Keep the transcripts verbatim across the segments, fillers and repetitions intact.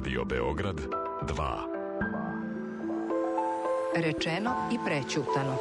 Radio Beograd dva. Rečeno i prećutano.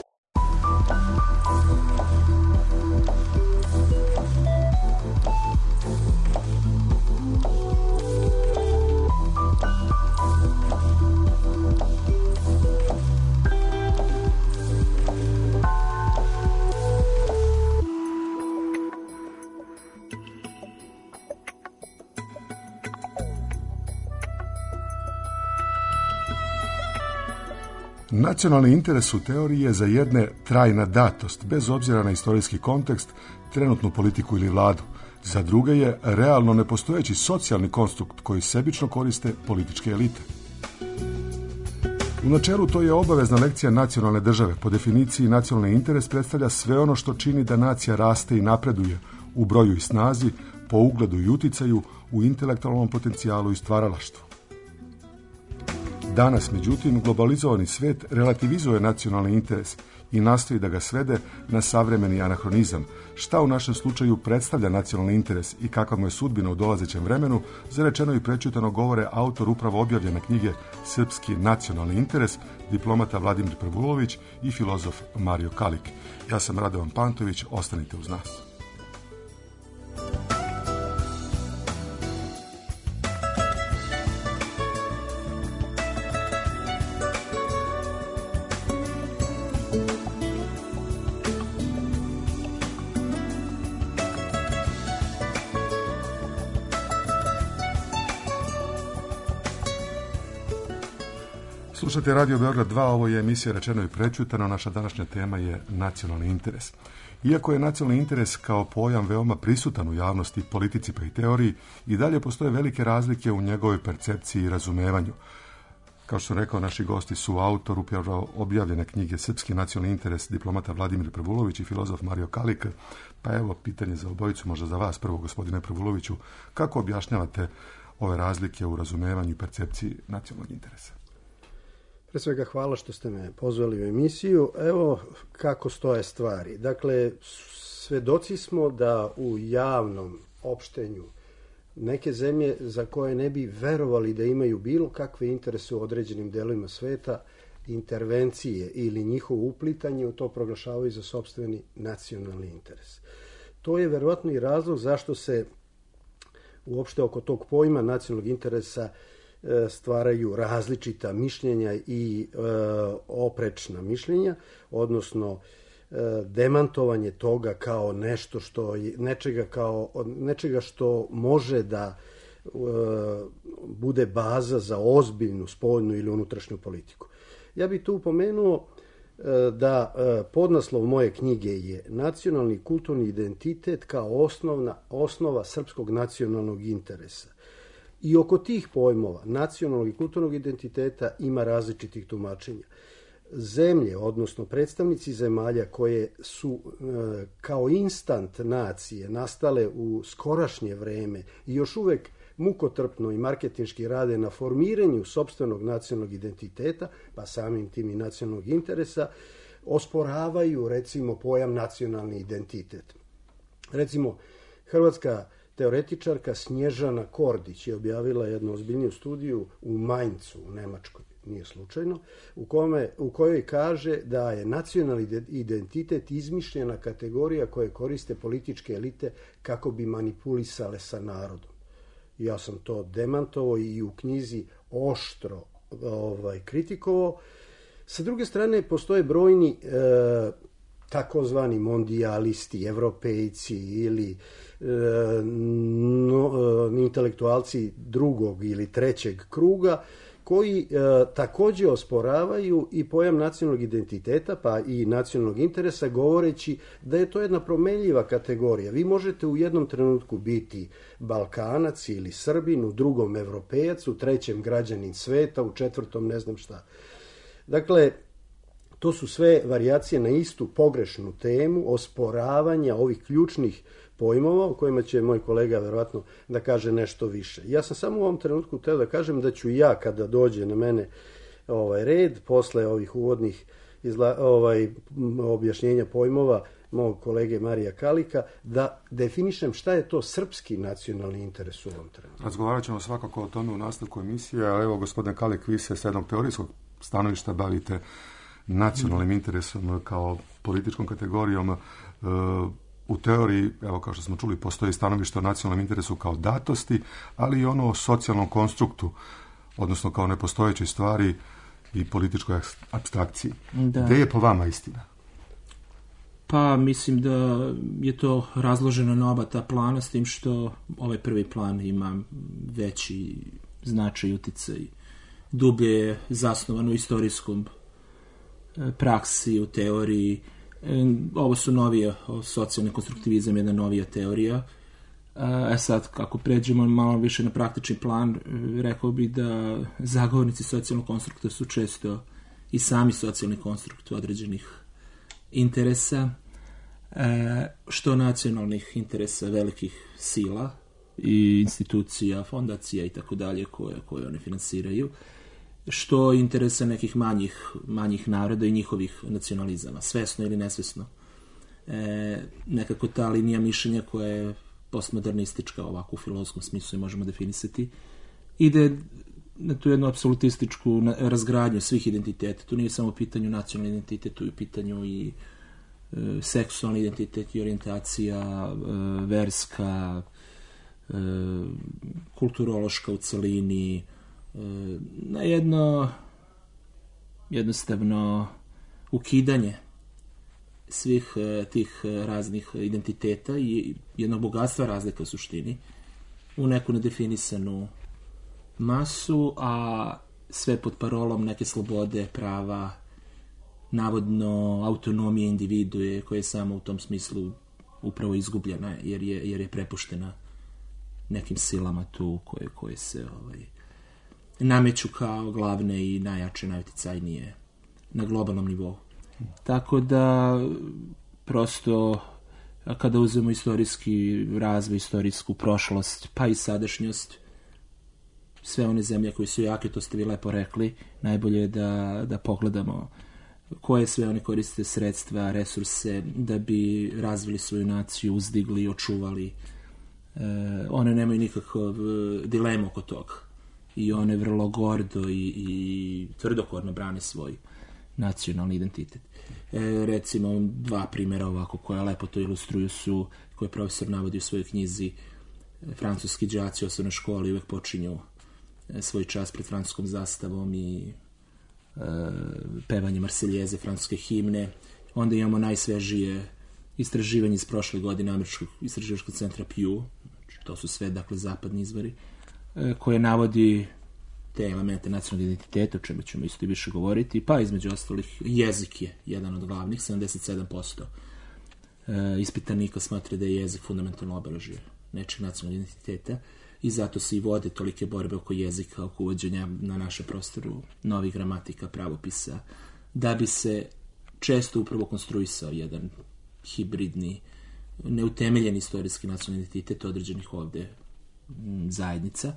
Nacionalni interes u teoriji je za jedne trajna datost, bez obzira na istorijski kontekst, trenutnu politiku ili vladu. Za druge je realno nepostojeći socijalni konstrukt koji sebično koriste političke elite. U načelu to je obavezna lekcija nacionalne države. Po definiciji nacionalni interes predstavlja sve ono što čini da nacija raste i napreduje u broju i snazi, po ugledu i uticaju, u intelektualnom potencijalu i stvaralaštvu. Danas, međutim, globalizovani svijet relativizuje nacionalni interes i nastoji da ga svede na savremeni anahronizam. Šta u našem slučaju predstavlja nacionalni interes i kakva mu je sudbina u dolazećem vremenu, za rečeno i prećutano govore autor upravo objavljene knjige Srpski nacionalni interes, diplomata Vladimir Prvulović i filozof Mario Kalik. Ja sam Radovan Pantović, ostanite uz nas. Slušate Radio Beograd dva, ovo je emisija Rečeno i prećutano. Naša današnja tema je nacionalni interes. Iako je nacionalni interes kao pojam veoma prisutan u javnosti, politici pa i teoriji, i dalje postoje velike razlike u njegovoj percepciji i razumevanju. Kao što sam rekao, naši gosti su autor upravo objavljene knjige Srpski nacionalni interes, diplomata Vladimir Prvulović i filozof Mario Kalik. Pa evo, pitanje za obojicu, možda za vas prvo, gospodine Prvuloviću, kako objašnjavate ove razlike u razumevanju i percepciji nacionalnog interesa? Pre svega hvala što ste me pozvali u emisiju. Evo kako stoje stvari. Dakle, svedoci smo da u javnom opštenju neke zemlje za koje ne bi verovali da imaju bilo kakve interese u određenim delovima sveta, intervencije ili njihovo uplitanje u to proglašavaju za sopstveni nacionalni interes. To je verovatno i razlog zašto se uopšte oko tog pojma nacionalnog interesa stvaraju različita mišljenja i e, oprečna mišljenja, odnosno e, demantovanje toga kao nešto što je, nečega kao nečega što može da e, bude baza za ozbiljnu spoljnu ili unutrašnju politiku. Ja bih tu upomenuo e, da e, podnaslov moje knjige je Nacionalni kulturni identitet kao osnovna osnova srpskog nacionalnog interesa. I oko tih pojmova nacionalnog i kulturnog identiteta ima različitih tumačenja. Zemlje, odnosno predstavnici zemalja koje su e, kao instant nacije nastale u skorašnje vreme i još uvek mukotrpno i marketinški rade na formiranju sopstvenog nacionalnog identiteta, pa samim tim i nacionalnog interesa, osporavaju recimo pojam nacionalni identitet. Recimo, Hrvatska teoretičarka Snježana Kordić je objavila jednu ozbiljniju studiju u Mainzu, u Nemačkoj, nije slučajno, u, kome, u kojoj kaže da je nacionalni identitet izmišljena kategorija koje koriste političke elite kako bi manipulisale sa narodom. Ja sam to demantovao i u knjizi oštro ovaj, kritikovao. Sa druge strane, postoje brojni e, takozvani mondijalisti, evropejci ili e, no, e, intelektualci drugog ili trećeg kruga koji e, također osporavaju i pojam nacionalnog identiteta pa i nacionalnog interesa, govoreći da je to jedna promenljiva kategorija. Vi možete u jednom trenutku biti Balkanac ili Srbin, u drugom Evropejac, u trećem građanin sveta, u četvrtom ne znam šta. Dakle, to su sve varijacije na istu pogrešnu temu osporavanja ovih ključnih pojmova o kojima će moj kolega verovatno da kaže nešto više. Ja sam samo u ovom trenutku htio da kažem da ću ja, kada dođe na mene ovaj red, posle ovih uvodnih izla, ovaj, objašnjenja pojmova, mog kolege Marija Kalika, da definišem šta je to srpski nacionalni interes u ovom trenutku. Razgovarat ćemo svakako o tome u nastavku emisije, a evo, gospodine Kalik, vi se s jednog teorijskog stanovišta bavite nacionalnim interesom kao političkom kategorijom. U teoriji, evo kao što smo čuli, postoji stanovište o nacionalnom interesu kao datosti, ali i ono o socijalnom konstruktu, odnosno kao nepostojećoj stvari i političkoj apstrakciji. Da. Gde je po vama istina? Pa mislim da je to razloženo na oba ta plana, s tim što ovaj prvi plan ima veći značaj i uticaj. Dublje je zasnovan u istorijskom praksi, u teoriji. Ovo su novije, socijalni konstruktivizam je jedna novija teorija. E sad, kako pređemo malo više na praktični plan, rekao bih da zagovornici socijalnog konstrukta su često i sami socijalni konstrukt određenih interesa, što nacionalnih interesa velikih sila i institucija, fondacija i tako dalje koje, koje one finansiraju, što interesa nekih manjih, manjih naroda i njihovih nacionalizama, svesno ili nesvesno. E, nekako ta linija mišljenja koja je postmodernistička, ovako u filozofskom smislu je možemo definisati, ide na tu jednu apsolutističku razgradnju svih identiteta. Tu nije samo u pitanju nacionalni identitet, tu je u pitanju i e, seksualni identitet i orijentacija, e, verska, e, kulturološka u celini, na jedno jednostavno ukidanje svih tih raznih identiteta i jednog bogatstva razlika u suštini u neku nedefinisanu masu, a sve pod parolom neke slobode, prava, navodno autonomije individue koja je samo u tom smislu upravo izgubljena jer je, jer je prepuštena nekim silama tu koje, koje se ovaj, nameću kao glavne i najjače, najuticajnije na globalnom nivou. Tako da prosto kada uzmemo istorijski razvoj, istorijsku prošlost, pa i sadašnjost, sve one zemlje koje su jake, to ste vi lepo rekli, najbolje je da, da pogledamo koje sve one koriste sredstva, resurse da bi razvili svoju naciju, uzdigli, očuvali. E, one nemaju nikakav dilemu oko toga. I one vrlo gordo i, i tvrdokorno brane svoj nacionalni identitet. E, recimo, dva primjera ovako koja lepo to ilustruju su, koje profesor navodi u svojoj knjizi, francuski đaci u osnovnoj školi uvek počinju svoj čas pred francuskom zastavom i e, pevanje Marseljeze, francuske himne. Onda imamo najsvežije istraživanje iz prošle godine Američkog istraživačkog centra Pew, to su sve, dakle, zapadni izvori, koje navodi te elemente nacionalnog identiteta, o čemu ćemo isto i više govoriti, pa između ostalih jezik je jedan od glavnih, sedamdeset sedam posto ispitanika smatra da je jezik fundamentalno obeležje nečeg nacionalnog identiteta i zato se i vode tolike borbe oko jezika, oko uvođenja na našem prostoru novih gramatika, pravopisa, da bi se često upravo konstruisao jedan hibridni, neutemeljen istorijski nacionalni identitet određenih ovde zajednica.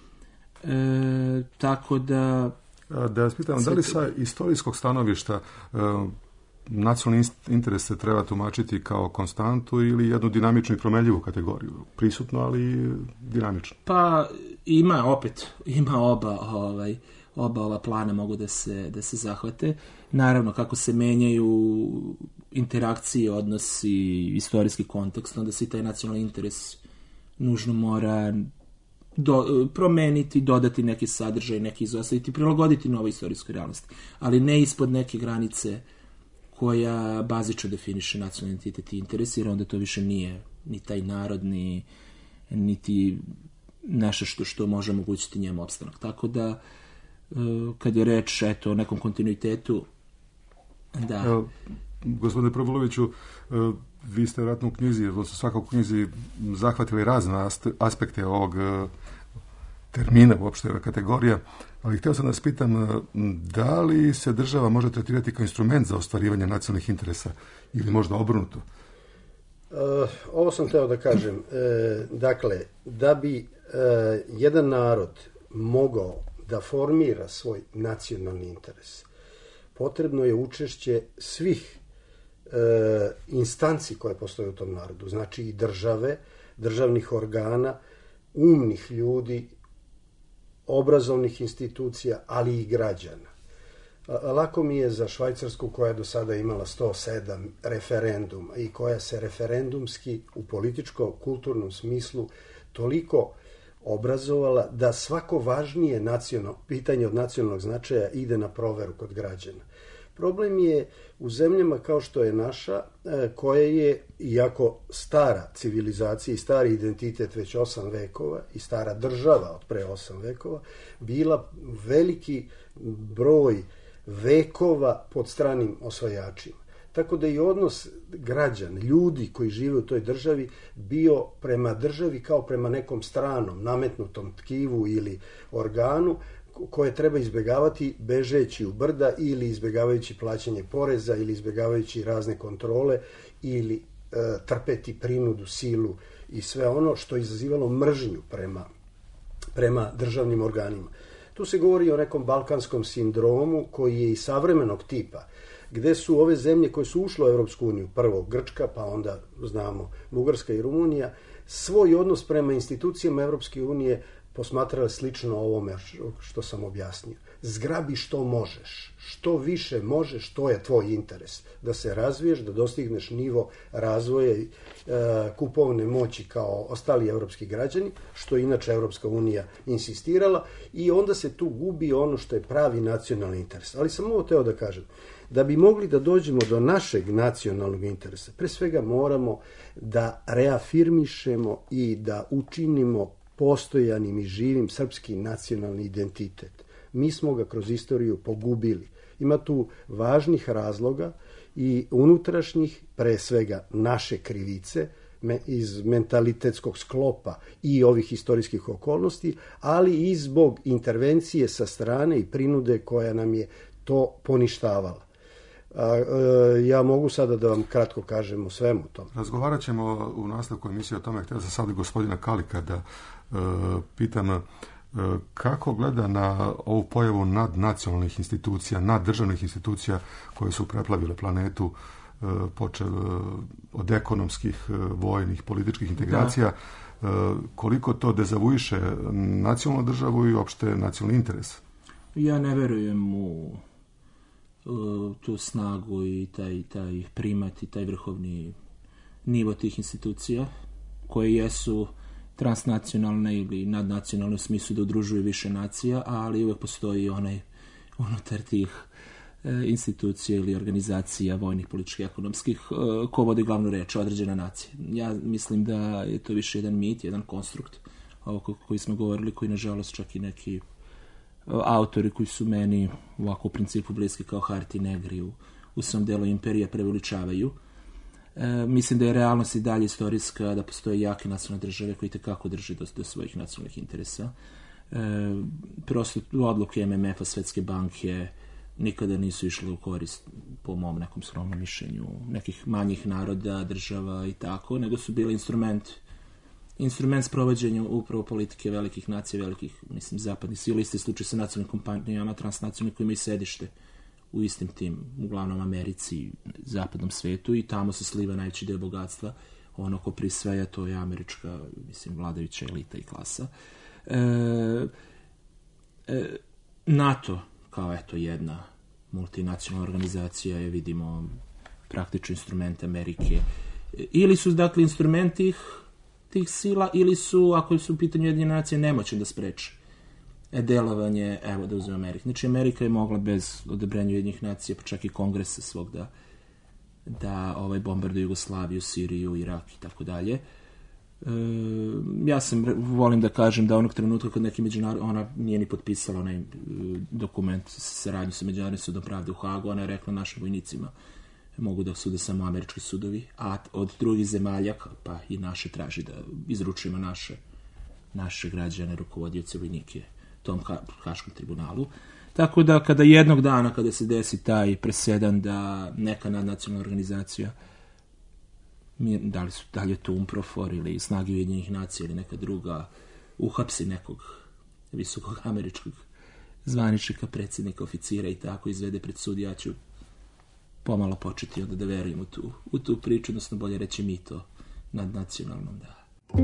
E, tako da... Da vas pitam, da li sa istorijskog stanovišta e, nacionalni interes se treba tumačiti kao konstantu ili jednu dinamičnu i promenljivu kategoriju? Prisutno, ali dinamično. Pa ima opet, ima oba, ovaj, oba ova plana mogu da se, da se zahvate. Naravno, kako se menjaju interakcije, odnosi, istorijski kontekst, onda se i taj nacionalni interes nužno mora do, promeniti, dodati neki sadržaj, neki izostaviti, prilagoditi novoj istorijskoj realnosti. Ali ne ispod neke granice koja bazično definiše nacionalni identitet i interes, jer onda to više nije ni taj narod, ni, niti nešto što, što može omogućiti njemu opstanak. Tako da, kad je reč eto, o nekom kontinuitetu, da... Evo, gospodine Probuloviću, vi ste vjerojatno u knjizi, odnosno svakako u knjizi zahvatili razne aspekte ovog termina, uopšte ove kategorija, ali htio sam da vas pitam, da li se država može tretirati kao instrument za ostvarivanje nacionalnih interesa ili možda obrnuto? Uh, ovo sam htio da kažem. Uh, dakle, da bi uh, jedan narod mogao da formira svoj nacionalni interes, potrebno je učešće svih e, instanci koje postoje u tom narodu, znači i države, državnih organa, umnih ljudi, obrazovnih institucija, ali i građana. Lako mi je za Švajcarsku, koja je do sada imala sto sedam referenduma i koja se referendumski u političko-kulturnom smislu toliko obrazovala da svako važnije nacional, pitanje od nacionalnog značaja ide na proveru kod građana. Problem je u zemljama kao što je naša, koje je, iako stara civilizacija i stari identitet već osam vekova i stara država od pre osam vekova, bila veliki broj vekova pod stranim osvajačima. Tako da i odnos građana, ljudi koji žive u toj državi, bio prema državi kao prema nekom stranom, nametnutom tkivu ili organu, koje treba izbjegavati bežeći u brda ili izbjegavajući plaćanje poreza ili izbjegavajući razne kontrole ili e, trpeti prinudu, silu i sve ono što je izazivalo mržnju prema, prema državnim organima. Tu se govori o nekom balkanskom sindromu koji je i savremenog tipa, gde su ove zemlje koje su ušle u Evropsku uniju, prvo Grčka, pa onda znamo Bugarska i Rumunija, svoj odnos prema institucijama Evropske unije posmatrali slično ovome što sam objasnio. Zgrabi što možeš, što više možeš, to je tvoj interes. Da se razviješ, da dostigneš nivo razvoja i e, kupovne moći kao ostali evropski građani, što je inače Evropska unija insistirala, i onda se tu gubi ono što je pravi nacionalni interes. Ali sam ovo teo da kažem, da bi mogli da dođemo do našeg nacionalnog interesa, pre svega moramo da reafirmišemo i da učinimo postojanim i živim srpski nacionalni identitet. Mi smo ga kroz istoriju pogubili. Ima tu važnih razloga i unutrašnjih, pre svega naše krivice, iz mentalitetskog sklopa i ovih istorijskih okolnosti, ali i zbog intervencije sa strane i prinude koja nam je to poništavala. A, e, ja mogu sada da vam kratko kažem o svemu tom. Razgovarat ćemo u nastavku emisije o tome. Htio sam sad gospodina Kalika da e, pitam e, kako gleda na ovu pojavu nadnacionalnih institucija, naddržavnih institucija koje su preplavile planetu, e, počev e, od ekonomskih, e, vojnih, političkih integracija, e, koliko to dezavuiše nacionalnu državu i opšte nacionalni interes? Ja ne verujem u tu snagu i taj, taj primat i taj vrhovni nivo tih institucija koje jesu transnacionalne ili nadnacionalne u smislu da udružuju više nacija, ali uvek postoji onaj unutar tih e, institucija ili organizacija vojnih, političkih, ekonomskih e, ko vodi glavnu reč, određena nacija. Ja mislim da je to više jedan mit, jedan konstrukt ovo koji smo govorili, koji nažalost čak i neki autori koji su meni ovako u principu bliski kao Harti Negri u, u svom delu imperija preveličavaju. E, mislim da je realnost i dalje istorijska, da postoje jake nacionalne države koji tekako drže do, do svojih nacionalnih interesa. E, prosto odluke M M F-a, Svetske banke nikada nisu išle u korist, po mom nekom skromnom mišljenju, nekih manjih naroda, država i tako, nego su bili instrument instrument sprovođenja upravo politike velikih nacija, velikih, mislim, zapadnih sila. Isti slučaj sa nacionalnim kompanijama, transnacionalnim, koji imaju sedište u istim tim, uglavnom Americi, zapadnom svetu, i tamo se sliva najveći deo bogatstva. Ono ko prisvaja, to je američka, mislim, vladajuća elita i klasa. E, e, NATO, kao eto jedna multinacionalna organizacija, je, vidimo, praktično instrument Amerike. Ili su, dakle, instrumenti ih tih sila, ili su, ako su u pitanju Ujedinjene nacije, nemoćne da spreče delovanje, evo da uzmem Ameriku. Znači, Amerika je mogla bez odobrenja Ujedinjenih nacija, pa čak i kongresa svog, da, da ovaj, bombarduje Jugoslaviju, Siriju, Irak i tako dalje. E, ja sam, volim da kažem da onog trenutka kod neki međunarodni, ona nije ni potpisala onaj e, dokument saradnju sa Međunarodnim sudom pravde u Hagu, ona je rekla našim vojnicima mogu da sude samo američki sudovi, a od drugih zemalja, pa i naše, traži da izručimo naše, naše građane, rukovodioce, vojnike tom ha- Haškom tribunalu. Tako da kada jednog dana, kada se desi taj presedan da neka nadnacionalna organizacija, da li, su, da li je to UNPROFOR ili Snage Ujedinjenih nacija ili neka druga, uhapsi nekog visokog američkog zvaničnika, predsjednika, oficira i tako izvede pred sud, ja ću pomalo početi onda da verujemo u tu, u tu priču, odnosno bolje reći mi to nadnacionalnom, da.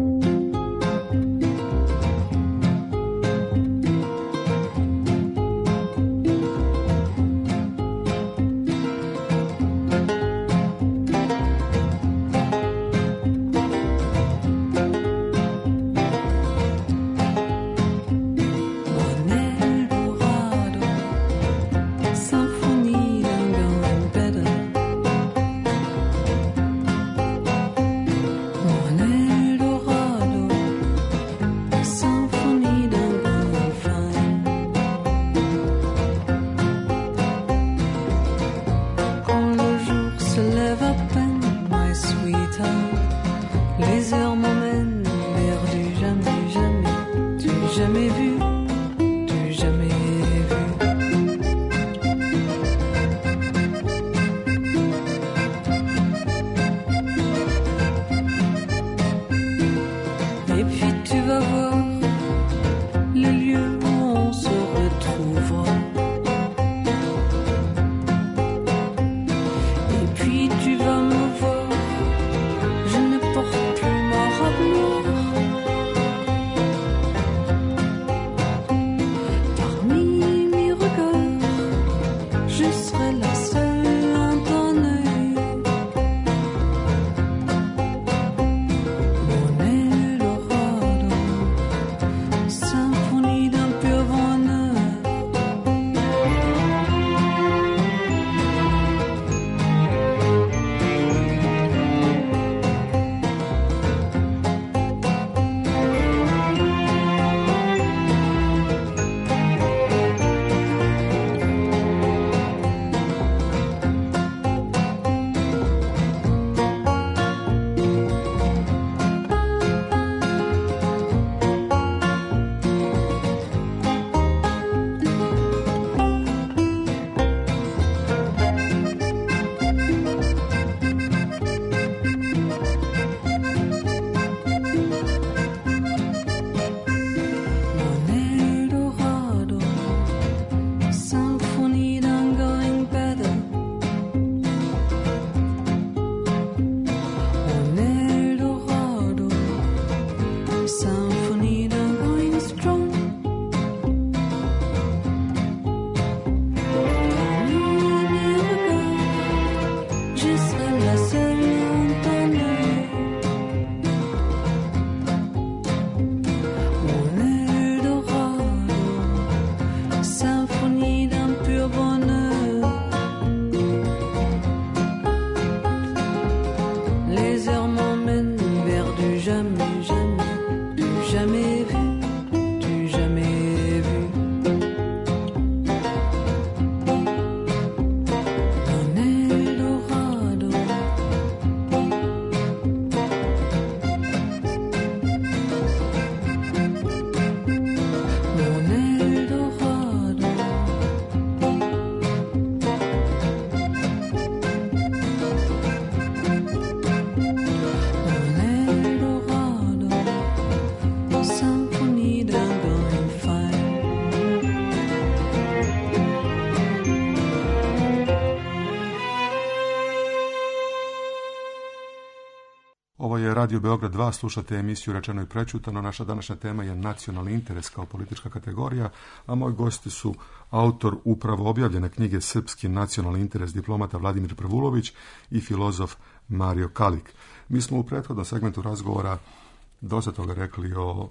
Ovo je Radio Beograd dva, slušate emisiju Rečeno i prečutano. Naša današnja tema je nacionalni interes kao politička kategorija, a moji gosti su autor upravo objavljene knjige Srpski nacionalni interes, diplomata Vladimir Prvulović i filozof Mario Kalik. Mi smo u prethodnom segmentu razgovora dosta toga rekli o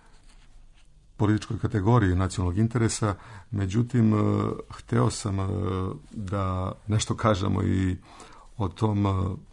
političkoj kategoriji nacionalnog interesa, međutim, hteo sam da nešto kažemo i o tom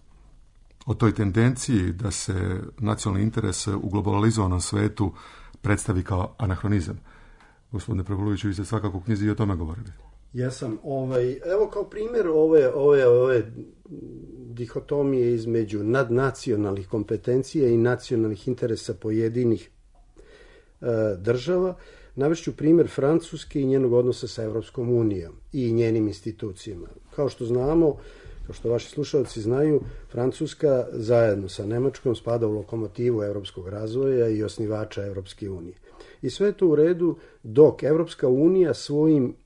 o toj tendenciji da se nacionalni interes u globalizovanom svetu predstavi kao anahronizam. Gospodine Prvuloviću, vi ste svakako u knjizi i o tome govorili. Ja sam, ovaj, evo kao primjer ove, ove, ove dihotomije između nadnacionalnih kompetencija i nacionalnih interesa pojedinih e, država, navešću primjer Francuske i njenog odnosa sa Evropskom unijom i njenim institucijama. Kao što znamo, kao što vaši slušalci znaju, Francuska zajedno sa Nemačkom spada u lokomotivu evropskog razvoja i osnivača Evropske unije. I sve je to u redu dok Evropska unija svojim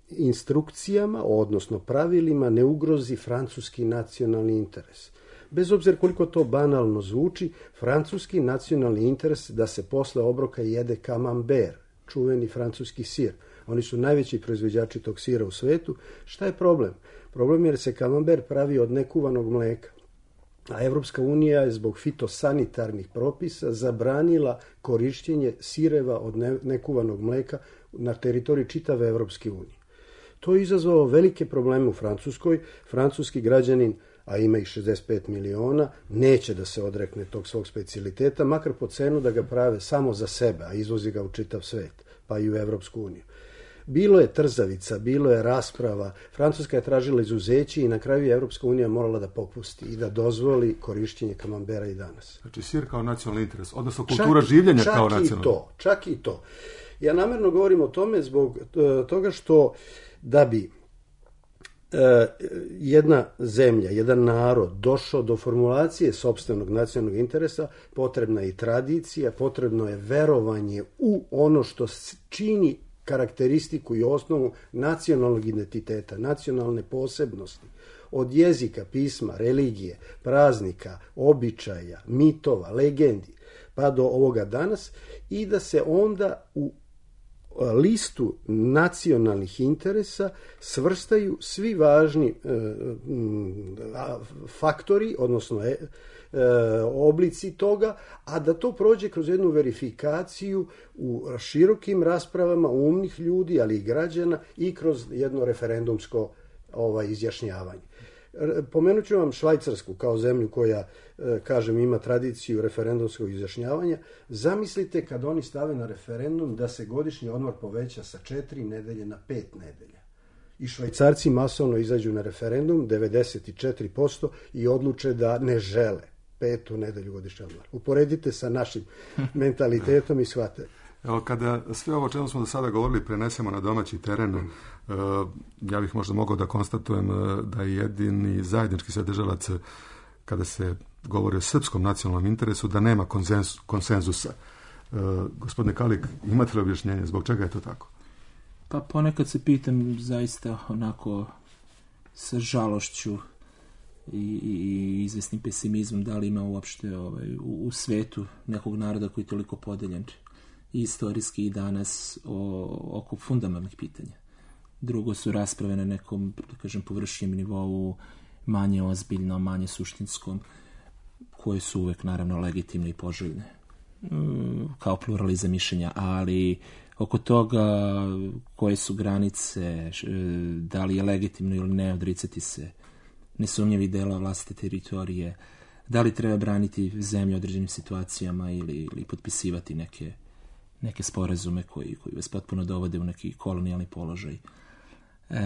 instrukcijama, odnosno pravilima, ne ugrozi francuski nacionalni interes. Bez obzira koliko to banalno zvuči, francuski nacionalni interes da se posle obroka jede camembert, čuveni francuski sir. Oni su najveći proizvođači tog sira u svetu. Šta je problem? Problem je jer se camembert pravi od nekuvanog mleka. A Evropska unija je zbog fitosanitarnih propisa zabranila korišćenje sireva od nekuvanog mleka na teritoriji čitave Evropske unije. To je izazvalo velike probleme u Francuskoj. Francuski građanin, a ima ih šezdeset pet miliona, neće da se odrekne tog svog specijaliteta, makar po cenu da ga prave samo za sebe, a izvozi ga u čitav svet, pa i u Evropsku uniju. Bilo je trzavica, bilo je rasprava, Francuska je tražila izuzeće i na kraju je Evropska unija morala da popusti i da dozvoli korišćenje camembera i danas. Znači sir kao nacionalni interes, odnosno kultura čak, življenja čak kao nacionalni. Čak i to, čak i to. Ja namjerno govorim o tome zbog toga što da bi e, jedna zemlja, jedan narod došao do formulacije sopstvenog nacionalnog interesa, potrebna je i tradicija, potrebno je verovanje u ono što čini karakteristiku i osnovu nacionalnog identiteta, nacionalne posebnosti, od jezika, pisma, religije, praznika, običaja, mitova, legendi, pa do ovoga danas, i da se onda u listu nacionalnih interesa svrstaju svi važni e, faktori, odnosno e, e, oblici toga, a da to prođe kroz jednu verifikaciju u širokim raspravama umnih ljudi, ali i građana, i kroz jedno referendumsko ovaj, izjašnjavanje. Pomenut ću vam Švajcarsku kao zemlju koja, kažem, ima tradiciju referendumskog izjašnjavanja. Zamislite kad oni stave na referendum da se godišnji odmor poveća sa četiri nedelje na pet nedelja. I Švajcarci masovno izađu na referendum, devedeset četiri posto, i odluče da ne žele petu nedelju godišnji odmor. Uporedite sa našim mentalitetom i shvatite. Evo, kada sve ovo čemu smo do sada govorili prenesemo na domaći teren, uh, ja bih možda mogao da konstatujem uh, da je jedini zajednički sadržalac kada se govori o srpskom nacionalnom interesu, da nema konsenzus, konsenzusa. Uh, gospodine Kalik, imate li objašnjenje zbog čega je to tako? Pa ponekad se pitam zaista onako sa žalošću i, i, i izvesnim pesimizmom da li ima uopšte ovaj, u, u svetu nekog naroda koji je toliko podeljen i istorijski i danas o, oko fundamentalnih pitanja. Drugo su rasprave na nekom, da kažem, površnijem nivou, manje ozbiljno, manje suštinskom, koje su uvek, naravno, legitimne i poželjne, kao pluralizam mišljenja, ali oko toga koje su granice, da li je legitimno ili ne odricati se nesumnjivih dela vlastite teritorije, da li treba braniti zemlju u određenim situacijama ili, ili potpisivati neke neke sporazume koji, koji vas potpuno dovode u neki kolonijalni položaj. E,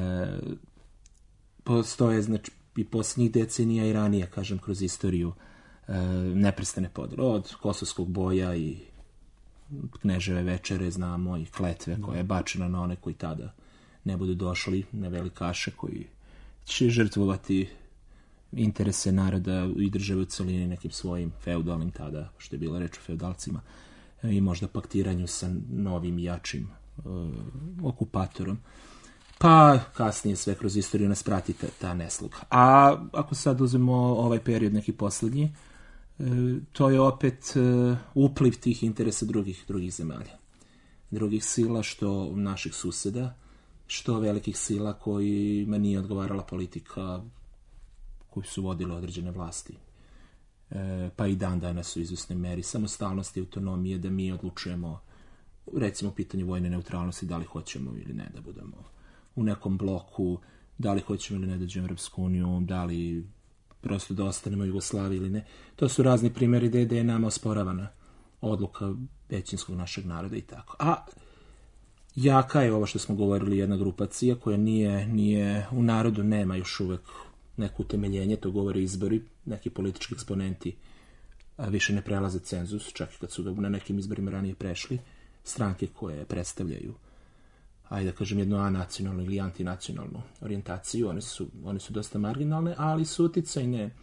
postoje, znači, i posljednjih decenija i ranije, kažem, kroz istoriju e, neprestane podele. Od Kosovskog boja i Kneževe večere, znamo, i kletve koja je bačena na one koji tada ne budu došli, na velikaše koji će žrtvovati interese naroda i države u celini nekim svojim feudalnim tada, što je bila reč o feudalcima, i možda paktiranju sa novim jačim uh, okupatorom. Pa kasnije sve kroz istoriju nas prati ta, ta nesluga. A ako sad uzmemo ovaj period neki posljednji, uh, to je opet uh, upliv tih interesa drugih, drugih zemalja. Drugih sila, što naših suseda, što velikih sila kojima nije odgovarala politika koju su vodile određene vlasti. E, pa i dan danas u izvesnoj meri samostalnosti i autonomije, da mi odlučujemo, recimo, pitanju vojne neutralnosti, da li hoćemo ili ne da budemo u nekom bloku, da li hoćemo ili ne da dođemo u Europsku uniju, da li prosto da ostanemo u Jugoslaviji ili ne. To su razni primjeri gde, gde je nama osporavana odluka većinskog našeg naroda i tako. A jaka je ovo što smo govorili, jedna grupacija koja nije, nije u narodu, nema još uvek neko utemeljenje, to govore izbori, neki politički eksponenti a više ne prelaze cenzus, čak i kad su na nekim izborima ranije prešli, stranke koje predstavljaju, ajde da kažem, jednu anacionalnu ili antinacionalnu orijentaciju, one su, one su dosta marginalne, ali su uticajne e,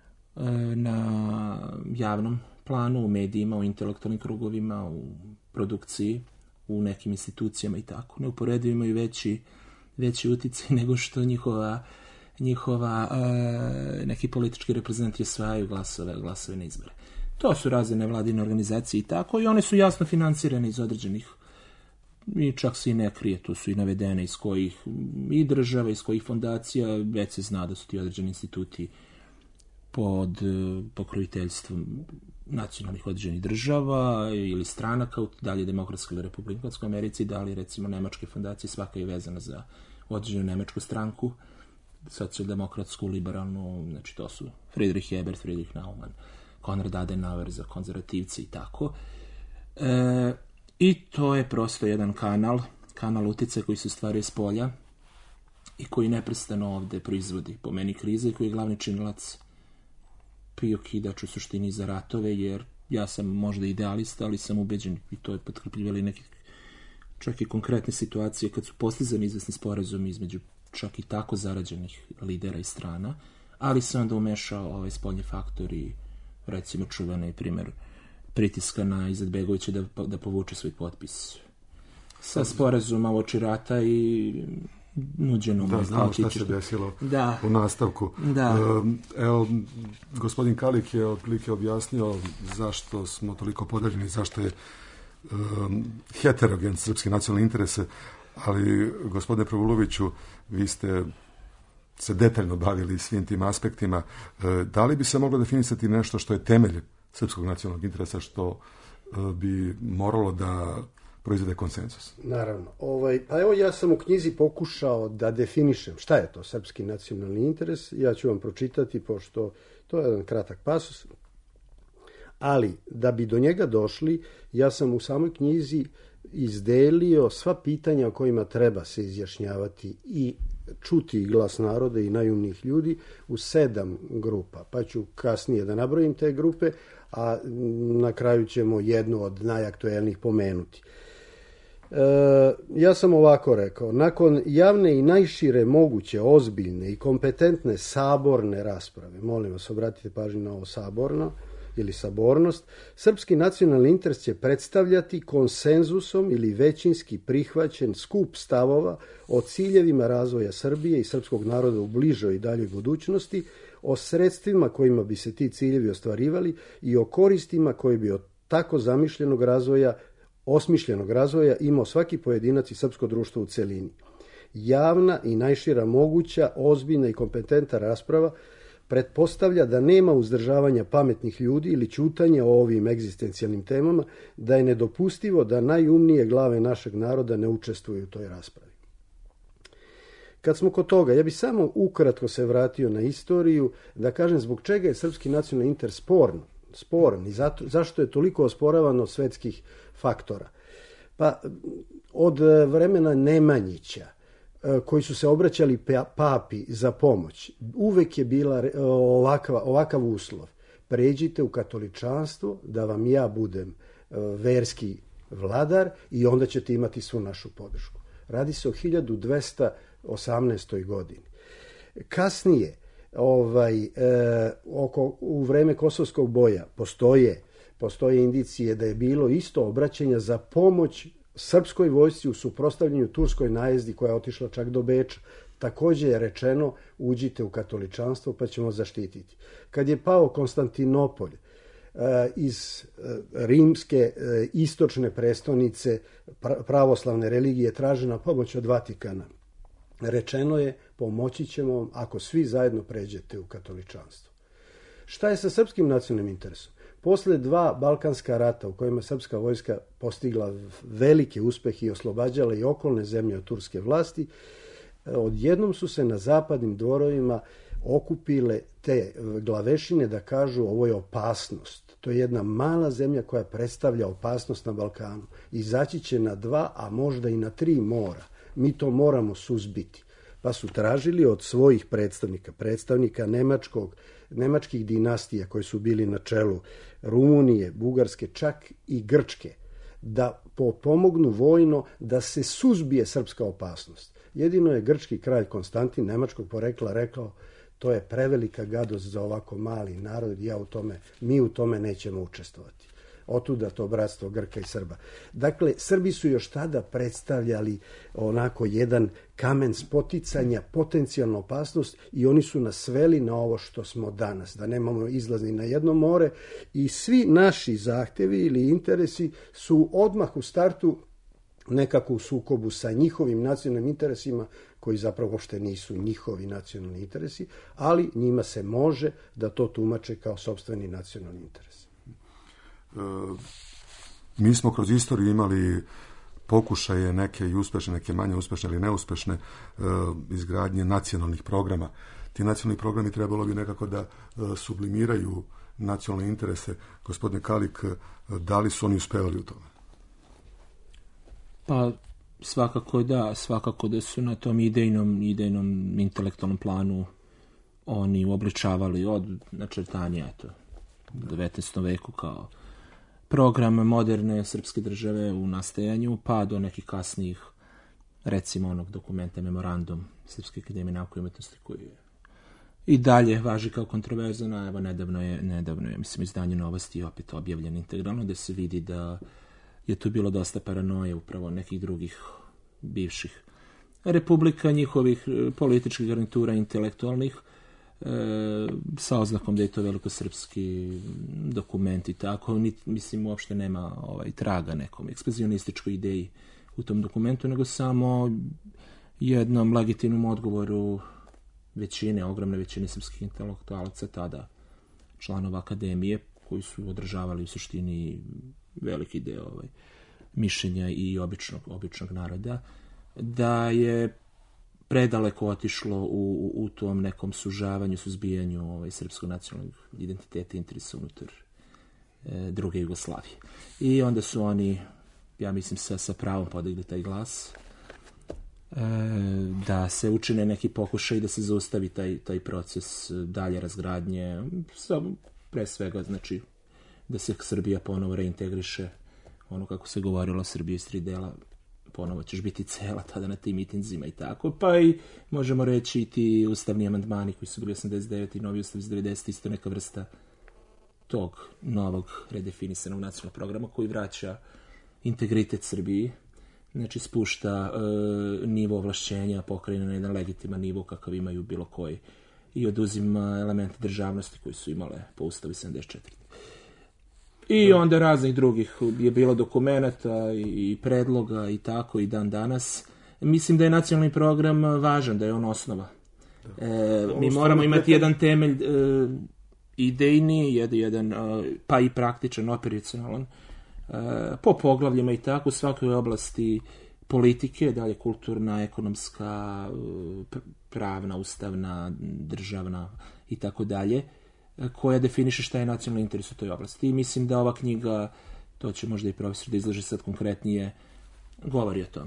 na javnom planu, u medijima, u intelektualnim krugovima, u produkciji, u nekim institucijama i tako. Neuporedivo imaju veći veći uticaj nego što njihova, njihova e, neki politički reprezentanti osvajaju glasove, glasove na izbore. To su razne nevladine organizacije i tako, i one su jasno financirane iz određenih, i čak se i ne krije, to su i navedene iz kojih i država, iz kojih fondacija, već se zna da su ti određeni instituti pod pokroviteljstvom nacionalnih određenih država ili stranaka, da li je demokratska ili republikanska Americi, da li recimo nemačke fondacije, svaka je vezana za određenu nemačku stranku, socijaldemokratsku, liberalnu, znači to su Friedrich Ebert, Friedrich Naumann, Konrad Adenauer za konzervativce i tako. E, I to je prosto jedan kanal, kanal uticaja koji se stvaruje s polja i koji neprestano ovde proizvodi, po meni, krize, i koji je glavni činilac i okidač u suštini za ratove, jer ja sam možda idealista, ali sam ubeđen, i to je potkrepljivali neke čak i konkretne situacije kad su postizani izvesni sporazumi između čak i tako zarađenih lidera i strana, ali se onda umešao ovaj spoljni faktor i recimo čuveni primjer pritiska na Izetbegovića da, da povuče svoj potpis sa sporazuma uoči rata i nuđeno. Da, znamo šta se desilo da. u nastavku. Da. Evo, gospodin Kalik je otprilike objasnio zašto smo toliko podeljeni, zašto je um, heterogen srpski nacionalni interese, ali gospodine Pravuloviću, vi ste se detaljno bavili svim tim aspektima. Da li bi se moglo definisati nešto što je temelj srpskog nacionalnog interesa, što bi moralo da proizvede konsenzus? Naravno. Ovaj, pa evo, ja sam u knjizi pokušao da definišem šta je to srpski nacionalni interes. Ja ću vam pročitati, pošto to je jedan kratak pasus. Ali, da bi do njega došli, ja sam u samoj knjizi izdelio sva pitanja o kojima treba se izjašnjavati i čuti glas naroda i najumnijih ljudi u sedam grupa. Pa ću kasnije da nabrojim te grupe, a na kraju ćemo jednu od najaktuelnijih pomenuti. E, ja sam ovako rekao: nakon javne i najšire moguće, ozbiljne i kompetentne saborne rasprave, molim vas obratite pažnju na ovo saborno ili sabornost, srpski nacionalni interes će predstavljati konsenzusom ili većinski prihvaćen skup stavova o ciljevima razvoja Srbije i srpskog naroda u bližoj i daljoj budućnosti, o sredstvima kojima bi se ti ciljevi ostvarivali i o koristima koje bi od tako zamišljenog razvoja, osmišljenog razvoja imao svaki pojedinac i srpsko društvo u celini. Javna i najšira moguća, ozbiljna i kompetentna rasprava pretpostavlja da nema uzdržavanja pametnih ljudi ili ćutanja o ovim egzistencijalnim temama, da je nedopustivo da najumnije glave našeg naroda ne učestvuju u toj raspravi. Kad smo kod toga, ja bih samo ukratko se vratio na istoriju, da kažem zbog čega je srpski nacionalni interes sporan, sporan i zato, zašto je toliko osporavano od svetskih faktora. Pa od vremena Nemanjića, koji su se obraćali papi za pomoć, uvek je bila ovakva, ovakav uslov: pređite u katoličanstvo da vam ja budem verski vladar i onda ćete imati svu našu podršku. Radi se o hiljadu dvesta osamnaestoj godini. Kasnije, ovaj, e, oko, u vreme Kosovskog boja, postoje, postoje indicije da je bilo isto obraćanja za pomoć srpskoj vojsci u suprotstavljanju turskoj najezdi koja je otišla čak do Beča. Također je rečeno: uđite u katoličanstvo pa ćemo zaštititi. Kad je pao Konstantinopolj, iz rimske istočne prestonice pravoslavne religije tražena pomoć od Vatikana, rečeno je: pomoći ćemo vam ako svi zajedno pređete u katoličanstvo. Šta je sa srpskim nacionalnim interesom? Posle dva Balkanska rata u kojima srpska vojska postigla velike uspehe i oslobađala i okolne zemlje od turske vlasti, odjednom su se na zapadnim dvorovima okupile te glavešine da kažu: ovo je opasnost. To je jedna mala zemlja koja predstavlja opasnost na Balkanu. Izaći će na dva, a možda i na tri mora. Mi to moramo suzbiti. Pa su tražili od svojih predstavnika, predstavnika nemačkog, nemačkih dinastija koji su bili na čelu Rumunije, Bugarske, čak i Grčke, da pomognu vojno da se suzbije srpska opasnost. Jedino je grčki kralj Konstantin, nemačkog porekla, rekao: to je prevelika gadost za ovako mali narod, ja u tome, mi u tome nećemo učestvovati. otuda to bratstvo Grka i Srba. Dakle, Srbi su još tada predstavljali onako jedan kamen spoticanja, potencijalnu opasnost i oni su nas sveli na ovo što smo danas, da nemamo izlaz ni na jedno more i svi naši zahtevi ili interesi su odmah u startu nekako u sukobu sa njihovim nacionalnim interesima koji zapravo uopšte nisu njihovi nacionalni interesi, ali njima se može da to tumače kao sopstveni nacionalni interes. E, mi smo kroz istoriju imali pokušaje neke i uspešne, neke manje uspešne ili neuspešne e, izgradnje nacionalnih programa. Ti nacionalni programi trebalo bi nekako da e, sublimiraju nacionalne interese. Gospodine Kalik, da li su oni uspevali u tome? Pa svakako da, svakako da su na tom idejnom, idejnom intelektualnom planu oni uobličavali od načrtanja eto, u devetnaestom veku kao program moderne srpske države u nastajanju, pa do nekih kasnijih, recimo onog dokumenta Memorandum Srpske akademije nauke i umetnosti koji je i dalje važi kao kontroverzana. Evo nedavno je, nedavno je mislim, izdanje Novosti opet objavljen integralno, gde se vidi da je tu bilo dosta paranoje upravo nekih drugih bivših republika, njihovih političkih garnitura intelektualnih, e, sa oznakom da je to velikosrpski dokument i tako. Nit, mislim, uopšte nema ovaj, traga nekom ekspanzionističkoj ideji u tom dokumentu, nego samo jednom legitimnom odgovoru većine, ogromne većine srpskih intelektualaca, tada članova akademije, koji su održavali u suštini veliki deo ovaj, mišljenja i običnog, običnog naroda, da je predaleko otišlo u, u, u tom nekom sužavanju, suzbijanju ovaj, srpskog nacionalnog identiteta i interesa unutar e, druge Jugoslavije. I onda su oni, ja mislim, sa, sa pravom podigli taj glas, e, da se učine neki pokušaj da se zaustavi taj, taj proces dalje razgradnje, sa, pre svega, znači, da se Srbija ponovo reintegriše, ono kako se govorilo, Srbija iz tri dela, ponovo ćeš biti cela tada na tim mitinzima i tako, pa i možemo reći i ti ustavni amandmani koji su bili osamdeset devete i novi ustav iz devedesetih isto neka vrsta tog novog redefinisanog nacionalnog programa koji vraća integritet Srbiji, znači spušta e, nivo ovlašćenja pokrajine na jedan legitiman nivo kakav imaju bilo koji i oduzima elemente državnosti koji su imale po ustavu sedamdeset četvrte I onda raznih drugih je bilo dokumenata i predloga i tako i dan danas. Mislim da je nacionalni program važan, da je on osnova. E, mi moramo imati jedan temelj e, idejni, jedan, e, pa i praktičan, operacionalan, e, po poglavljima i tako, u svakoj oblasti politike, dalje kulturna, ekonomska, pravna, ustavna, državna i tako dalje, koja definiše šta je nacionalni interes u toj oblasti. I mislim da ova knjiga, to će možda i profesor da izlaže sad konkretnije, govori o tome.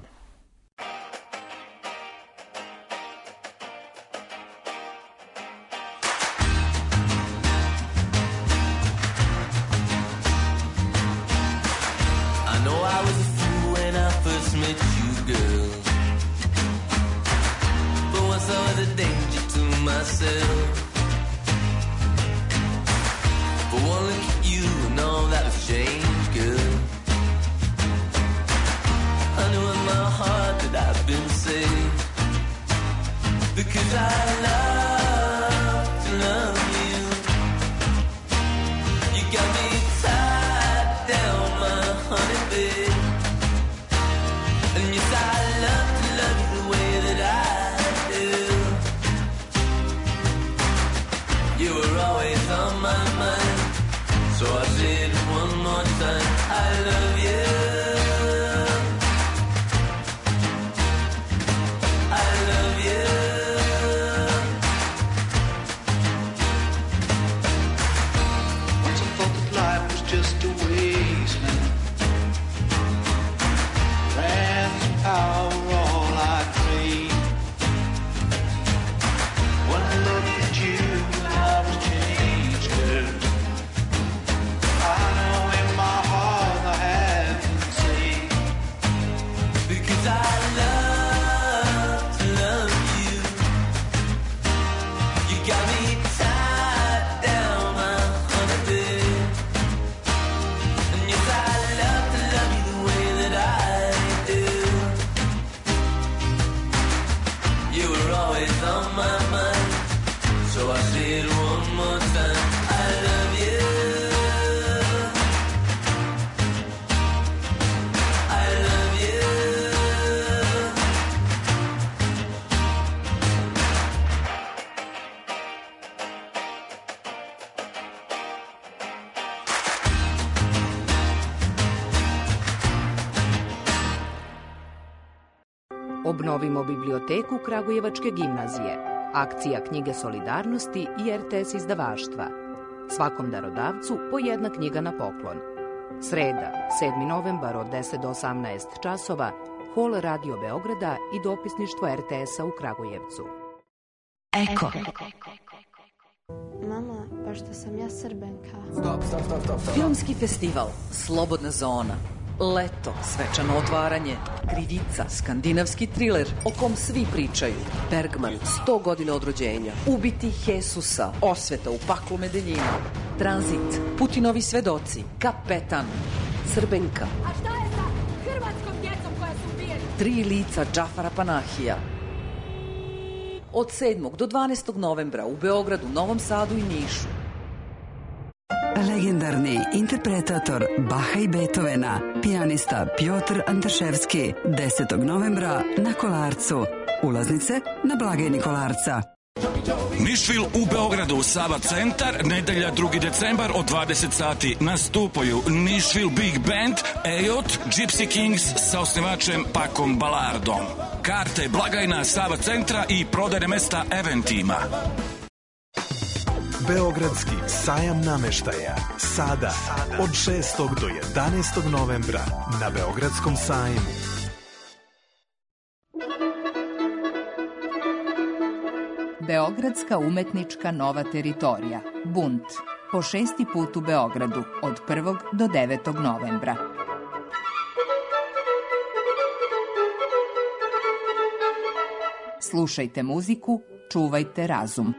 And Obnovimo biblioteku Kragujevačke gimnazije. Akcija Knjige solidarnosti i er te es izdavaštva. Svakom darodavcu po jedna knjiga na poklon. Sreda, sedmi novembar od deset do osamnaest časova, hol Radio Beograda i dopisništvo er te es-a u Kragujevcu. Eko. Mama, pa što sam ja Srbenka. Stop, stop, stop, stop, stop. Filmski festival, Slobodna zona, Leto, svečano otvaranje, Krivica, skandinavski triler o kom svi pričaju, Bergman, sto godina od rođenja, Ubiti Jesusa, Osveta u paklu Medeljina, Tranzit, Putinovi svedoci, Kapetan, Srbenka. A šta je sa hrvatskom djecom koja su ubijeni? Tri lica Džafara Panahija. Od sedmog do dvanaestog novembra u Beogradu, Novom Sadu i Nišu. Legendarni interpretator Baha i Beethovena, pijanista Pjotr Antaševski, desetog novembra na Kolarcu. Ulaznice na blagajni Kolarca. Nišvil u Beogradu, Sava centar, nedelja drugi decembar od dvadeset sati nastupaju Nišvil Big Band, Ejot, Gypsy Kings sa osnivačem Pakom Balardom. Karte, blagajna Sava centra i prodajne mesta Eventima. Beogradski sajam nameštaja. Sada, od šestog do jedanaestog novembra na Beogradskom sajmu. Beogradska umetnička nova teritorija. Bunt. Po šesti put u Beogradu od prvog do devetog novembra. Slušajte muziku, čuvajte razum.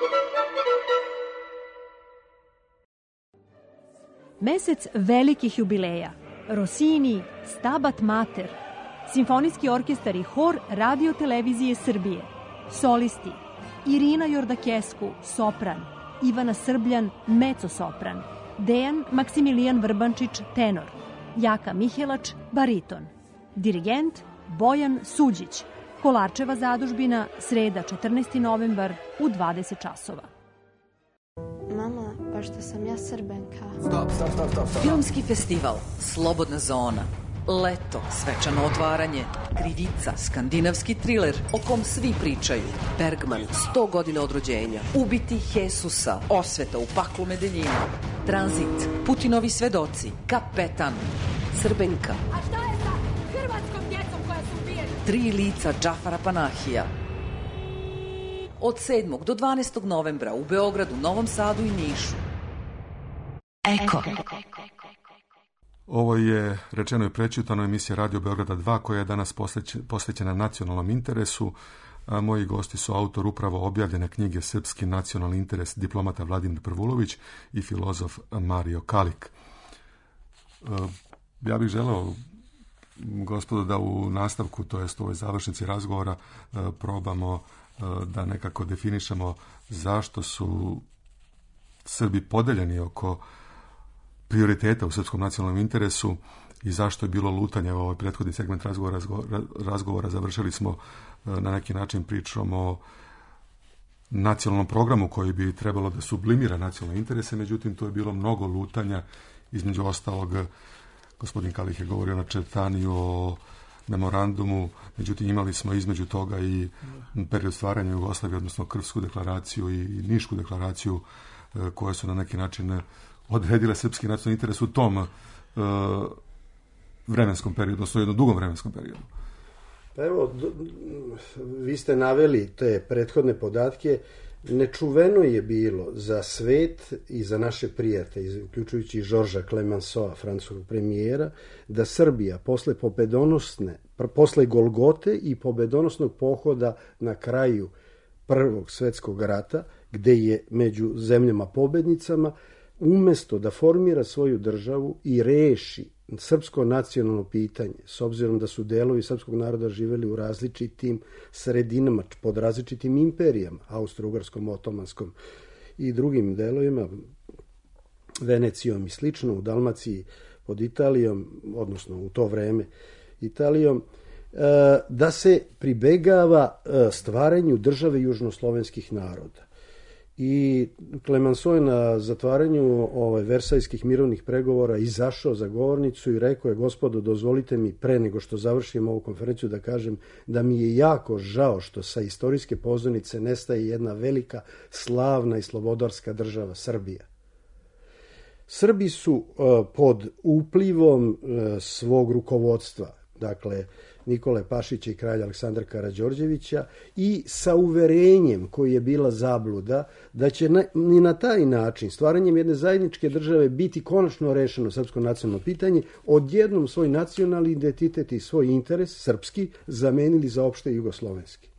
Mesec velikih jubileja. Rossini, Stabat Mater, Simfonijski orkestar i hor Radio televizije Srbije, solisti Irina Jordakesku, sopran, Ivana Srbljan, mezzo-sopran, Dejan Maksimilijan Vrbančić, tenor, Jaka Mihelač, bariton, dirigent Bojan Suđić, Kolarčeva zadužbina, sreda četrnaesti novembar u dvadeset časova. Mama, pa što sam ja Srbenka. Stop, stop, stop, stop, stop. Filmski festival, Slobodna zona, Leto, svečano otvaranje, Krivica, skandinavski triler o kom svi pričaju, Bergman, sto godina od rođenja, Ubiti Jesusa, Osveta u paklu Medeljina, Tranzit, Putinovi svedoci, Kapetan, Srbenka. A šta je sa hrvatskom djecom koja su ubijeni? Tri lica Džafara Panahija. Od sedmog do dvanaestog novembra u Beogradu, Novom Sadu i Nišu. Eko. Ovo je Rečeno i prećutano, emisija Radio Beograda dva koja je danas posvećena nacionalnom interesu. A moji gosti su autor upravo objavljene knjige Srpski nacionalni interes, diplomata Vladimir Prvulović i filozof Mario Kalik. Ja bih želeo, gospodo, da u nastavku, to jest u ovoj završnici razgovora, probamo da nekako definišemo zašto su Srbi podeljeni oko prioriteta u srpskom nacionalnom interesu i zašto je bilo lutanje. Ovaj prethodni segment razgovora, razgovora završili smo na neki način pričom o nacionalnom programu koji bi trebalo da sublimira nacionalne interese, međutim to je bilo mnogo lutanja, između ostalog gospodin Kalih je govorio na Četaniju o memorandumu, međutim imali smo između toga i period stvaranja Jugoslavije, odnosno Krfsku deklaraciju i Nišku deklaraciju, koje su na neki način odredile srpski nacionalni interes u tom uh, vremenskom periodu, odnosno jednom dugom vremenskom periodu. Pa evo, vi ste naveli te prethodne podatke. Nečuveno je bilo za svet i za naše prijatelje, uključujući Žorža Clemenceau, francuskog premijera, da Srbija posle pobedonosne, posle Golgote i pobedonosnog pohoda na kraju Prvog svetskog rata, gde je među zemljama pobednicama, umesto da formira svoju državu i reši srpsko nacionalno pitanje, s obzirom da su delovi srpskog naroda živeli u različitim sredinama, pod različitim imperijama, austro-ugarskom, otomanskom i drugim delovima, Venecijom i slično, u Dalmaciji pod Italijom, odnosno u to vreme Italijom, da se pribegava stvaranju države južnoslovenskih naroda. I Clemenceau je na zatvaranju ovaj, versajskih mirovnih pregovora izašao za govornicu i rekao je: gospodo, dozvolite mi pre nego što završim ovu konferenciju da kažem da mi je jako žao što sa istorijske pozornice nestaje jedna velika, slavna i slobodarska država Srbija. Srbi su uh, pod uplivom uh, svog rukovodstva, dakle Nikole Pašića i kralja Aleksandra Karađorđevića, i sa uverenjem koji je bila zabluda da će na, ni na taj način, stvaranjem jedne zajedničke države, biti konačno rešeno srpsko nacionalno pitanje, odjednom svoj nacionalni identitet i svoj interes srpski zamenili za opšte jugoslovenski.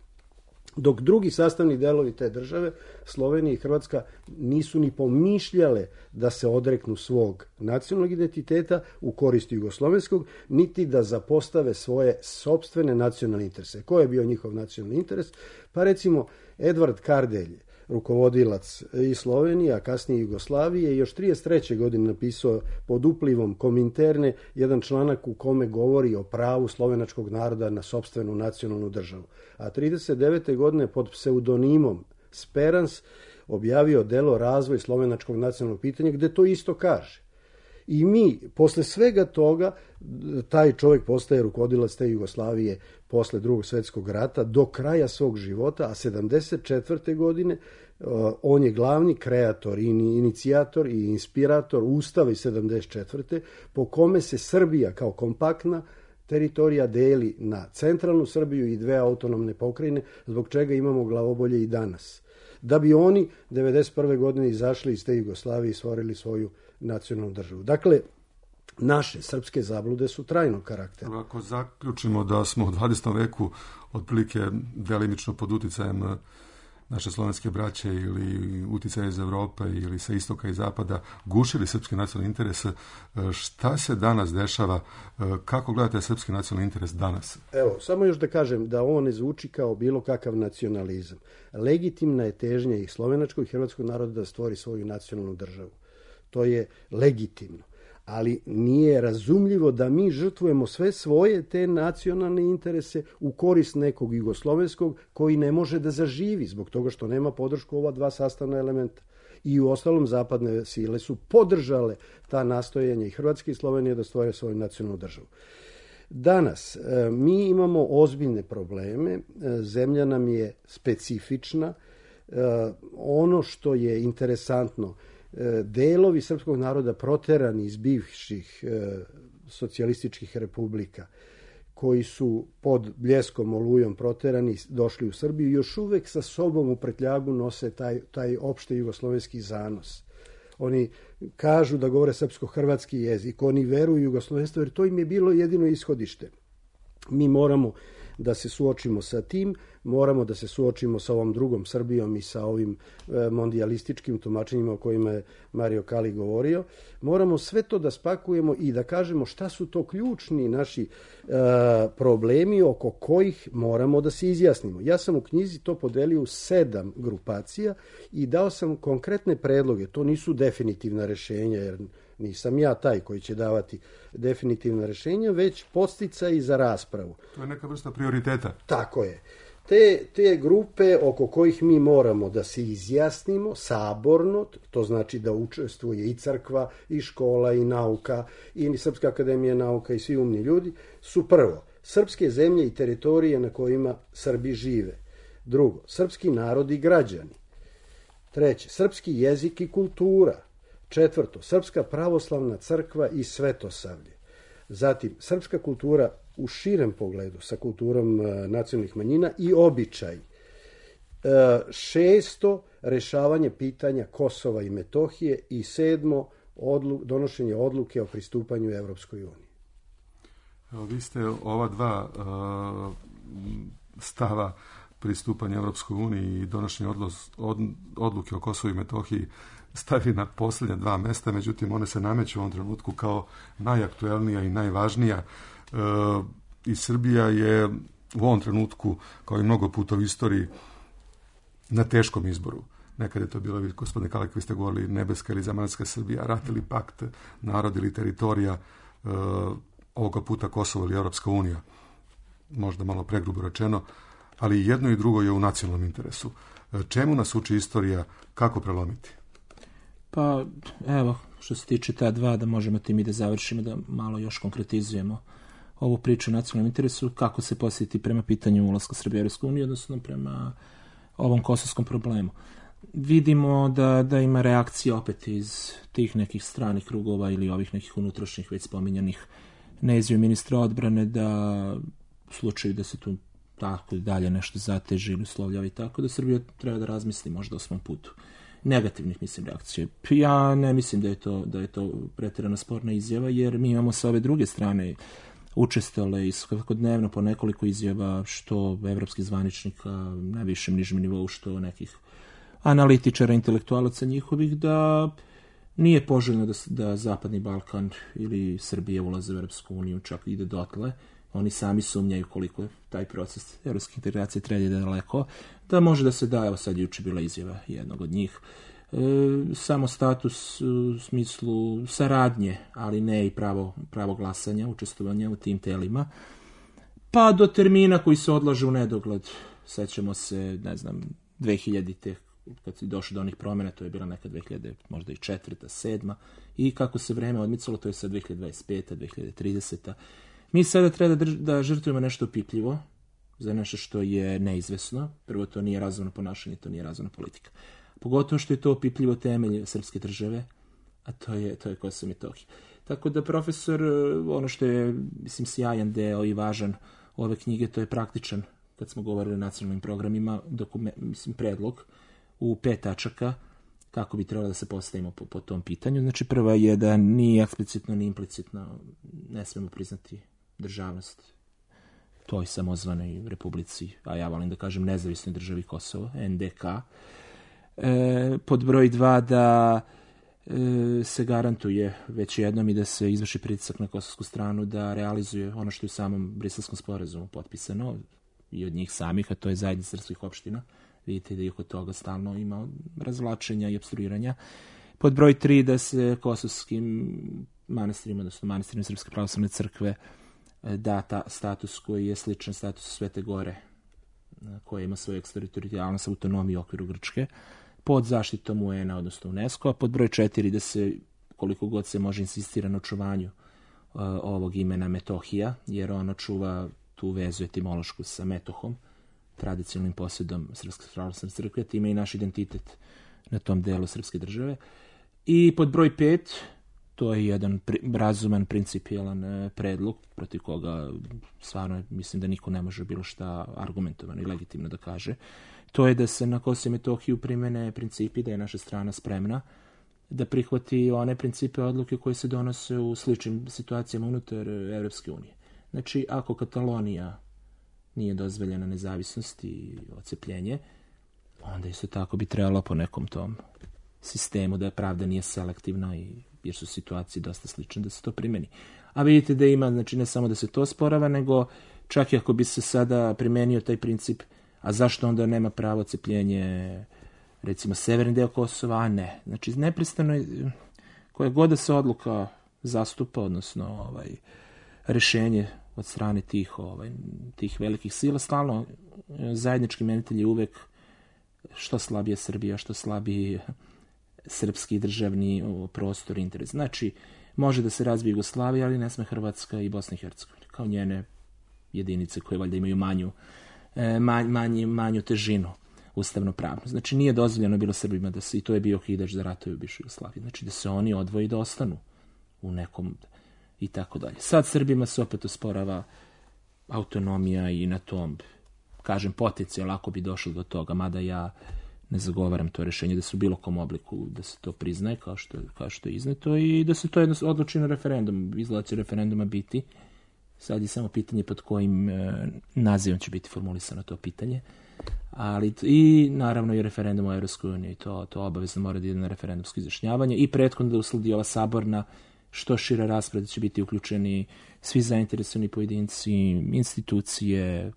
Dok drugi sastavni delovi te države, Slovenija i Hrvatska, nisu ni pomišljale da se odreknu svog nacionalnog identiteta u korist jugoslovenskog, niti da zapostave svoje sopstvene nacionalne interese. Ko je bio njihov nacionalni interes? Pa recimo Edvard Kardelj, rukovodilac i Slovenije, a kasnije Jugoslavije, još trideset treće godine napisao pod uplivom Kominterne jedan članak u kome govori o pravu slovenačkog naroda na sopstvenu nacionalnu državu. A trideset devete godine pod pseudonimom Sperans objavio delo Razvoj slovenačkog nacionalnog pitanja, gde to isto kaže. I mi, posle svega toga, taj čovjek postaje rukovodilac te Jugoslavije posle drugog svjetskog rata do kraja svog života, a sedamdeset četvrte godine on je glavni kreator i inicijator i inspirator Ustava iz sedamdeset četvrte po kome se Srbija kao kompaktna teritorija deli na centralnu Srbiju i dve autonomne pokrajine, zbog čega imamo glavobolje i danas. Da bi oni devedeset prve godine izašli iz te Jugoslavije i stvorili svoju nacionalnu državu. Dakle, naše srpske zablude su trajnog karaktera. Ako zaključimo da smo u dvadesetom veku otprilike delimično pod uticajem naše slovenske braće ili uticaje iz Evrope ili sa istoka i zapada gušili srpski nacionalni interes, šta se danas dešava? Kako gledate srpski nacionalni interes danas? Evo, samo još da kažem da ovo ne zvuči kao bilo kakav nacionalizam. Legitimna je težnja i slovenačkog i hrvatskog naroda da stvori svoju nacionalnu državu. To je legitimno. Ali nije razumljivo da mi žrtvujemo sve svoje te nacionalne interese u korist nekog jugoslovenskog koji ne može da zaživi zbog toga što nema podršku ova dva sastavna elementa. I u ostalom zapadne sile su podržale ta nastojanja i Hrvatske i Slovenije da stvore svoju nacionalnu državu. Danas mi imamo ozbiljne probleme, zemlja nam je specifična. Ono što je interesantno, delovi srpskog naroda proterani iz bivših e, socijalističkih republika koji su pod Bljeskom, Olujom proterani, došli u Srbiju, još uvek sa sobom u prtljagu nose taj, taj opšte jugoslovenski zanos. Oni kažu da govore srpsko-hrvatski jezik, oni veruju jugoslovenstvo jer to im je bilo jedino ishodište. Mi moramo da se suočimo sa tim, moramo da se suočimo sa ovom drugom Srbijom i sa ovim mondijalističkim tumačenjima o kojima je Mario Kali govorio. Moramo sve to da spakujemo i da kažemo šta su to ključni naši e, problemi oko kojih moramo da se izjasnimo. Ja sam u knjizi to podelio u sedam grupacija i dao sam konkretne predloge. To nisu definitivna rešenja, jer nisam ja taj koji će davati definitivna rešenja, već podsticaj za raspravu. To je neka vrsta prioriteta. Tako je. Te, te grupe oko kojih mi moramo da se izjasnimo saborno, to znači da učestvuje i crkva, i škola, i nauka, i Srpska akademija nauka, i svi umni ljudi, su prvo, srpske zemlje i teritorije na kojima Srbi žive. Drugo, srpski narod i građani. Treće, srpski jezik i kultura. Četvrto, Srpska pravoslavna crkva i svetosavlje. Zatim, srpska kultura u širem pogledu sa kulturom e, nacionalnih manjina i običaj. E, šesto, rešavanje pitanja Kosova i Metohije i sedmo, odlu, donošenje odluke o pristupanju Evropskoj uniji. Evo, vi ste ova dva uh, stava pristupanja Evropskoj uniji i donošenje odlos, od, odluke o Kosovu i Metohiji stavi na posljednja dva mesta, međutim one se nameću u ovom trenutku kao najaktuelnija i najvažnija. E, i Srbija je u ovom trenutku, kao i mnogo puta u istoriji, na teškom izboru. Nekad je to bilo, vi, gospodine Kalek, vi ste govorili nebeska ili zemaljska Srbija, rat ili pakt, narod ili teritorija, e, ovoga puta Kosovo ili Europska unija. Možda malo pregrubo rečeno, ali jedno i drugo je u nacionalnom interesu. Čemu nas uči istorija, kako prelomiti? Pa, evo, što se tiče ta dva, da možemo tim i da završimo, da malo još konkretizujemo ovu priču o nacionalnom interesu, kako se posjetiti prema pitanju ulaska Srbije u Europsku uniju, odnosno prema ovom kosovskom problemu. Vidimo da, da ima reakcija opet iz tih nekih stranih krugova ili ovih nekih unutrašnjih već spominjanih na izjavu ministra odbrane da u slučaju da se tu tako dalje nešto zateži ili uslovljava i tako, da Srbija treba da razmisli možda o svom putu. Negativnih, mislim, reakcija. Ja ne mislim da je to, da je to pretjerano sporna izjava, jer mi imamo sa ove druge strane učestale i svakodnevno po nekoliko izjava, što evropskih zvaničnika na višem, nižem nivou, što nekih analitičara, intelektualaca njihovih, da nije poželjno da, da Zapadni Balkan ili Srbija ulaze u Europsku uniju, čak ide dotle. Oni sami sumnjaju koliko je taj proces evropske integracije treba da daleko, da može da se da, evo sad juče bila izjava jednog od njih, e, samo status u smislu saradnje, ali ne i pravo, pravo glasanja, učestvovanja u tim telima, pa do termina koji se odlaže u nedogled. Sećamo se, ne znam, dve hiljadite kad si došao do onih promjena, to je bila neka dve hiljade, možda i četvrta, sedma, i kako se vreme odmicalo, to je sad dve hiljade dvadeset peta, dve hiljade trideseta. Mi sada treba da, da žrtvujemo nešto opipljivo za nešto što je neizvesno. Prvo, to nije razumno ponašanje, to nije razumna politika. Pogotovo što je to opipljivo temelj srpske države, a to je, to je Kosovo i Metohija. Tako da, profesor, ono što je, mislim, sjajan deo i važan ove knjige, to je praktičan, kad smo govorili o nacionalnim programima, dokument, mislim, predlog u pet tačaka kako bi trebalo da se postavimo po, po tom pitanju. Znači, prva je da ni eksplicitno, ni implicitno ne smemo priznati državnost toj samozvanoj republici, a ja volim da kažem nezavisnoj državi Kosovo, en de ka. E, pod broj dva, da e, se garantuje već jednom i da se izvrši pritisak na kosovsku stranu da realizuje ono što je u samom Briselskom sporazumu potpisano i od njih samih, a to je zajednica srpskih opština. Vidite da je oko toga stalno ima razvlačenja i opstruiranja. Pod broj tri, da se kosovskim manastirima, odnosno manastirima Srpske pravoslavne crkve, da ta status koji je sličan statusu Svete Gore, koja ima svoju eksteritorijalnost, autonomiju u okviru Grčke, pod zaštitom u en a, odnosno UNESCO, a pod broj četiri, da se koliko god se može insistira na očuvanju uh, ovog imena Metohija, jer ono čuva tu vezu etimološku sa Metohom, tradicionalnim posjedom Srpske pravoslavne crkve, time i naš identitet na tom delu srpske države. I pod broj pet, to je jedan pri, razuman, principijalan e, predlog, protiv koga stvarno mislim da niko ne može bilo šta argumentovano i legitimno da kaže. To je da se na Kosovu i Metohiju primene principi, da je naša strana spremna da prihvati one principe odluke koje se donose u sličnim situacijama unutar Evropske unije. Znači, ako Katalonija nije dozvoljena nezavisnost i ocepljenje, onda isto tako bi trebalo po nekom tom sistemu da pravda nije selektivna i jer su situacije dosta slične da se to primeni. A vidite da ima, znači ne samo da se to sporava, nego čak i ako bi se sada primenio taj princip, a zašto onda nema pravo ocepljenje recimo severni deo Kosova, a ne. Znači neprestano je, koja god da se odluka zastupa, odnosno ovaj, rešenje od strane tih, ovaj, tih velikih sila, stalno zajednički imenitelj je uvek što slabije Srbija, što slabiji srpski državni prostor, interes. Znači, može da se razvije Jugoslavija, ali ne sme Hrvatska i Bosna i Hercegovina, kao njene jedinice koje valjda imaju manju, manj, manj, manju težinu ustavno pravno. Znači, nije dozvoljeno bilo Srbima da se, i to je bio okidač za ratove u bivšoj Jugoslaviji, znači da se oni odvoje i da ostanu u nekom i tako dalje. Sad Srbima se opet osporava autonomija i na tom, kažem, potencijal ako bi došlo do toga, mada ja ne zagovaram to rešenje da se u bilo kom obliku da se to priznaje kao što, kao što je izneto i da se to jedno odluči na referendum. Izgleda će referenduma biti. Sad je samo pitanje pod kojim e, nazivom će biti formulisano to pitanje. Ali i naravno i referendum o Evropskoj uniji, to, to obavezno mora da ide na referendumsko izjašnjavanje i prethodno da usledi ova saborna što šira rasprava, da će biti uključeni svi zainteresovani pojedinci, institucije, e,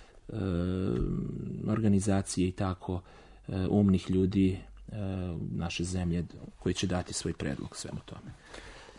organizacije i tako umnih ljudi naše zemlje koji će dati svoj predlog svemu tome.